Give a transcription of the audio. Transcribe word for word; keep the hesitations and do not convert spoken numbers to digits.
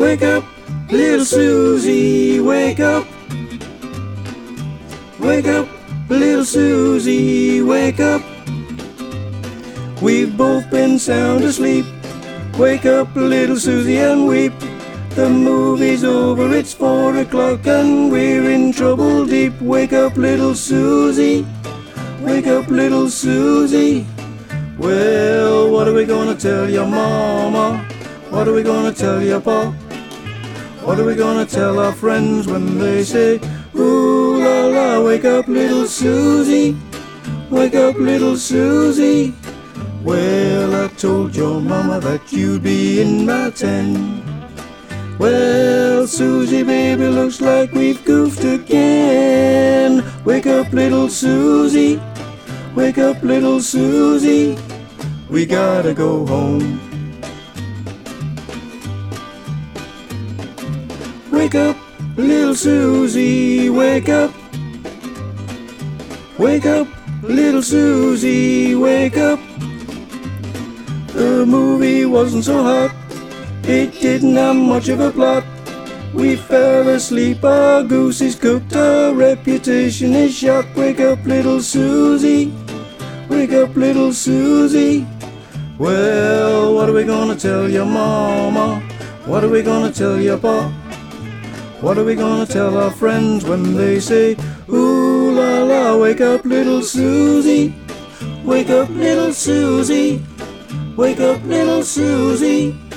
Wake up, little Susie, wake up. Wake up, little Susie, wake up. We've both been sound asleep. Wake up, little Susie, and weep. The movie's over, it's four o'clock and we're in trouble deep. Wake up, little Susie, wake up, little Susie. Well, what are we gonna tell your mama? What are we gonna tell your pa? What are we gonna tell our friends when they say, ooh la la, wake up, little Susie, wake up, little Susie. Well, I told your mama that you'd be in by ten. Well, Susie, baby, looks like we've goofed again. Wake up, little Susie, wake up, little Susie. We gotta go home. Wake up, little Susie, wake up. Wake up, little Susie, wake up. The movie wasn't so hot, it didn't have much of a plot. We fell asleep, our goose is cooked, our reputation is shot. Wake up, little Susie, wake up, little Susie. Well, what are we gonna tell your mama? What are we gonna tell your pa? What are we gonna tell our friends when they say, ooh la la, wake up, little Susie, wake up, little Susie, wake up, little Susie.